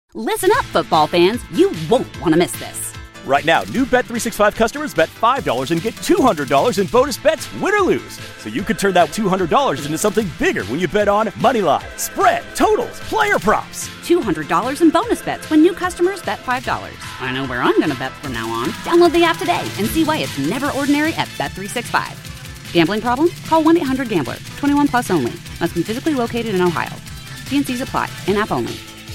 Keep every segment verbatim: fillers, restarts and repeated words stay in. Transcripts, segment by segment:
Listen up, football fans. You won't want to miss this. Right now, new Bet three sixty-five customers bet five dollars and get two hundred dollars in bonus bets, win or lose. So you could turn that two hundred dollars into something bigger when you bet on money line, spread, totals, player props. two hundred dollars in bonus bets when new customers bet five dollars. I know where I'm going to bet from now on. Download the app today and see why it's never ordinary at Bet three sixty-five. Gambling problem? Call one eight hundred gambler. twenty-one plus only. Must be physically located in Ohio. T and C's apply. In-app only.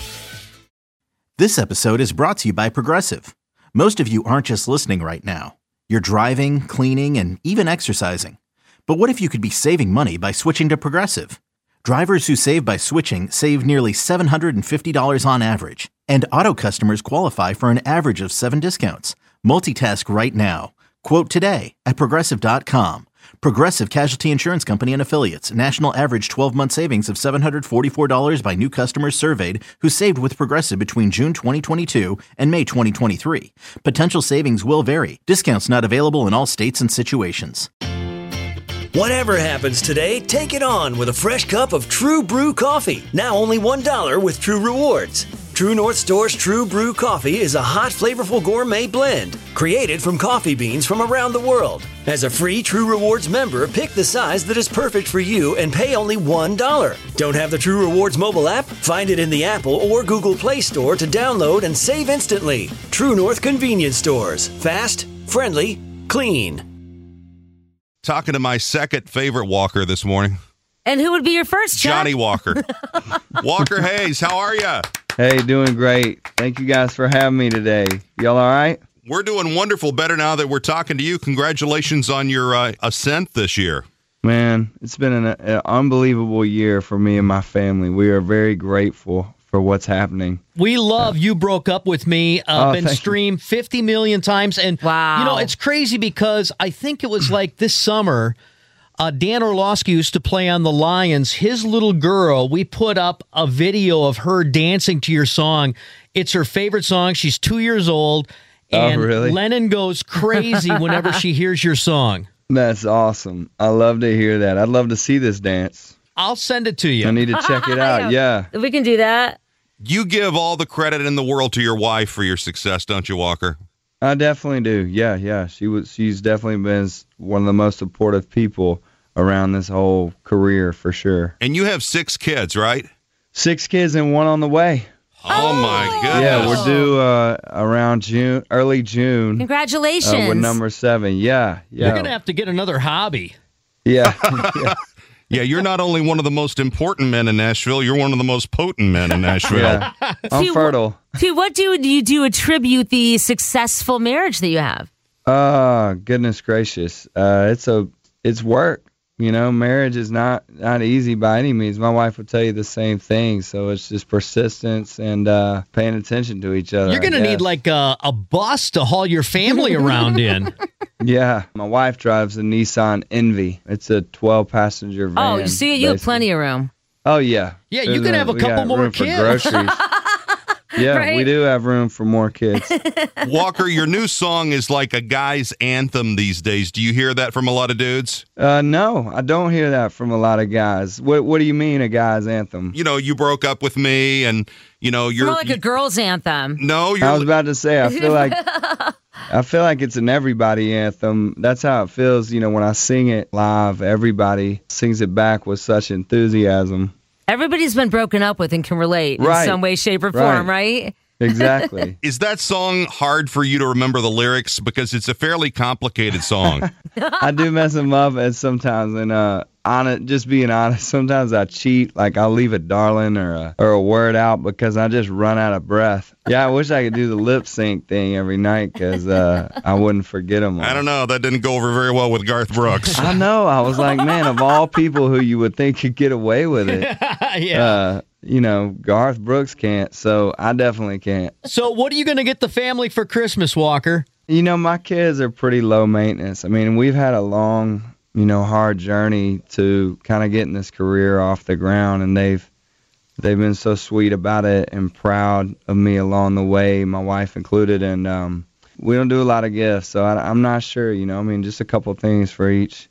This episode is brought to you by Progressive. Most of you aren't just listening right now. You're driving, cleaning, and even exercising. But what if you could be saving money by switching to Progressive? Drivers who save by switching save nearly seven hundred fifty dollars on average. And auto customers qualify for an average of seven discounts. Multitask right now. Quote today at Progressive dot com. Progressive Casualty Insurance Company and Affiliates. National average twelve-month savings of seven hundred forty-four dollars by new customers surveyed who saved with Progressive between June twenty twenty-two and May twenty twenty-three. Potential savings will vary. Discounts not available in all states and situations. Whatever happens today, take it on with a fresh cup of True Brew coffee. Now only one dollar with True Rewards. True North Store's True Brew coffee is a hot, flavorful gourmet blend created from coffee beans from around the world. As a free True Rewards member, pick the size that is perfect for you and pay only one dollar. Don't have the True Rewards mobile app? Find it in the Apple or Google Play Store to download and save instantly. True North Convenience Stores. Fast, friendly, clean. Talking to my second favorite Walker this morning. And who would be your first, Chuck? Johnny Walker. Walker Hayes, how are you? Hey, doing great. Thank you guys for having me today. Y'all all right? We're doing wonderful. Better now that we're talking to you. Congratulations on your uh, ascent this year. Man, it's been an, an unbelievable year for me and my family. We are very grateful for what's happening. We love uh, You Broke Up With Me. Uh, oh, been streamed you. fifty million times. And, wow. you know, it's crazy because I think it was like this summer, uh, Dan Orlovsky used to play on the Lions. His little girl, we put up a video of her dancing to your song. It's her favorite song. She's two years old. And oh, really? Lennon goes crazy whenever she hears your song. That's awesome. I love to hear that. I'd love to see this dance. I'll send it to you. I need to check it out. Yeah. We can do that. You give all the credit in the world to your wife for your success, don't you, Walker? I definitely do. Yeah, yeah. She was. She's definitely been one of the most supportive people around this whole career, for sure. And you have six kids, right? Six kids and one on the way. Oh, oh my goodness. Yeah, we're due uh, around June, early June. Congratulations. Uh, with number seven. Yeah, yeah. You're going to have to get another hobby. Yeah. yeah. Yeah, you're not only one of the most important men in Nashville, you're one of the most potent men in Nashville. Yeah. I'm to, fertile. To what do you do attribute the successful marriage that you have? Oh, goodness gracious. Uh, it's a it's work. You know, marriage is not, not easy by any means. My wife would tell you the same thing. So it's just persistence and uh, paying attention to each other. You're going to need like a, a bus to haul your family around in. Yeah. My wife drives a Nissan Envy. It's a twelve passenger van. Oh, so you have plenty of room. Oh, yeah. Yeah, you can have a couple more kids. Yeah, right? We do have room for more kids. Walker, your new song is like a guy's anthem these days. Do you hear that from a lot of dudes? Uh, no, I don't hear that from a lot of guys. What What do you mean, a guy's anthem? You know, you broke up with me, and you know you're more like a girl's anthem. No, you're. I was about to say, I feel like I feel like it's an everybody anthem. That's how it feels. You know, when I sing it live, everybody sings it back with such enthusiasm. Everybody's been broken up with and can relate right. in some way, shape, or form, right? right? Exactly. Is that song hard for you to remember the lyrics? Because it's a fairly complicated song. I do mess them up and sometimes, and uh, on it, just being honest, sometimes I cheat. Like I'll leave a darling or a, or a word out because I just run out of breath. Yeah, I wish I could do the lip sync thing every night because uh, I wouldn't forget them all. I don't know. That didn't go over very well with Garth Brooks. I know. I was like, man, of all people who you would think could get away with it, yeah. uh, you know, Garth Brooks can't, so I definitely can't. So what are you going to get the family for Christmas, Walker? You know, my kids are pretty low maintenance. I mean, we've had a long, you know, hard journey to kind of getting this career off the ground, and they've they've been so sweet about it and proud of me along the way, my wife included, and um, we don't do a lot of gifts, so I, I'm not sure, you know, I mean, just a couple things for each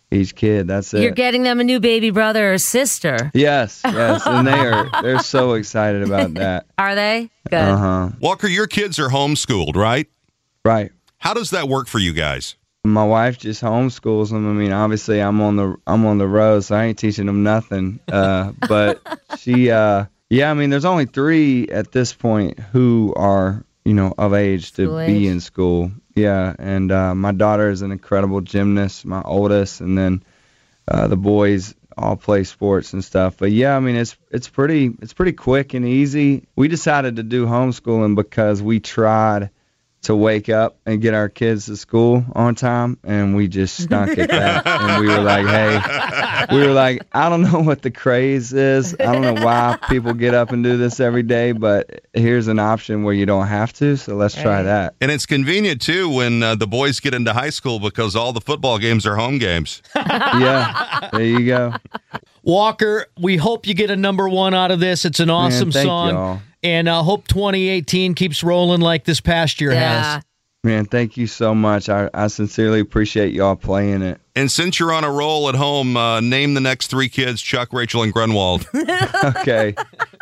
each kid. That's it. You're getting them a new baby brother or sister. Yes, yes, and they are they're so excited about that. Are they? Good. Uh-huh. Walker, your kids are homeschooled, right? Right. How does that work for you guys? My wife just homeschools them. I mean, obviously, I'm on the I'm on the road, so I ain't teaching them nothing. Uh, but she, uh, yeah, I mean, there's only three at this point who are, you know, of age to School be age. in school. Yeah, and uh, my daughter is an incredible gymnast, my oldest, and then uh, the boys all play sports and stuff. But yeah, I mean, it's it's pretty it's pretty quick and easy. We decided to do homeschooling because we tried to wake up and get our kids to school on time, and we just stunk at that. And we were like, hey, we were like, I don't know what the craze is. I don't know why people get up and do this every day, but here's an option where you don't have to, so let's try that. And it's convenient, too, when uh, the boys get into high school because all the football games are home games. Yeah, there you go. Walker, we hope you get a number one out of this. It's an awesome Man, thank song. y'all. And uh, hope twenty eighteen keeps rolling like this past year Yeah. has. Man, thank you so much. I, I sincerely appreciate y'all playing it. And since you're on a roll at home, uh, name the next three kids, Chuck, Rachel, and Grunwald. Okay.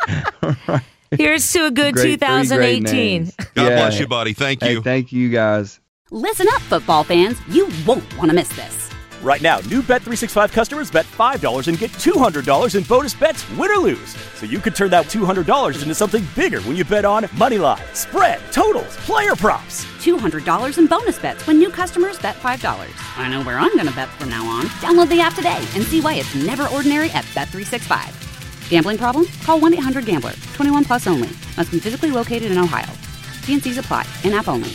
Here's to a good Great- three twenty eighteen. great names. God Yeah. bless you, buddy. Thank Hey, you. thank you guys. Listen up, football fans. You won't want to miss this. Right now, new Bet three sixty-five customers bet five dollars and get two hundred dollars in bonus bets, win or lose. So you could turn that two hundred dollars into something bigger when you bet on Moneyline, spread, totals, player props. two hundred dollars in bonus bets when new customers bet five dollars. I know where I'm going to bet from now on. Download the app today and see why it's never ordinary at Bet three sixty-five. Gambling problem? Call one eight hundred gambler. twenty-one plus only. Must be physically located in Ohio. T and C's apply. In-app only.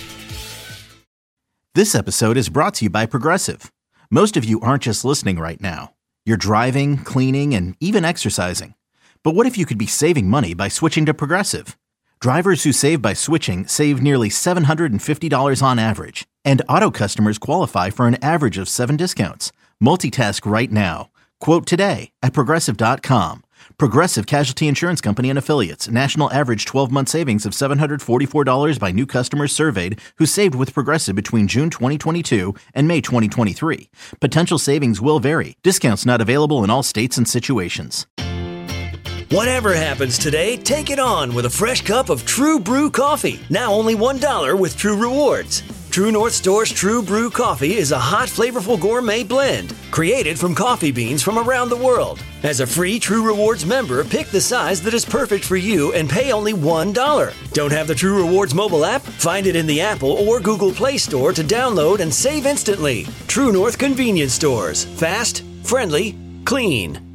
This episode is brought to you by Progressive. Most of you aren't just listening right now. You're driving, cleaning, and even exercising. But what if you could be saving money by switching to Progressive? Drivers who save by switching save nearly seven hundred fifty dollars on average. And auto customers qualify for an average of seven discounts. Multitask right now. Quote today at Progressive dot com. Progressive Casualty Insurance Company and Affiliates. National average twelve-month savings of seven hundred forty-four dollars by new customers surveyed who saved with Progressive between June twenty twenty-two and May twenty twenty-three. Potential savings will vary. Discounts not available in all states and situations. Whatever happens today, take it on with a fresh cup of True Brew coffee. Now only one dollar with True Rewards. True North Store's True Brew coffee is a hot, flavorful gourmet blend created from coffee beans from around the world. As a free True Rewards member, pick the size that is perfect for you and pay only one dollar. Don't have the True Rewards mobile app? Find it in the Apple or Google Play Store to download and save instantly. True North Convenience Stores. Fast, friendly, clean.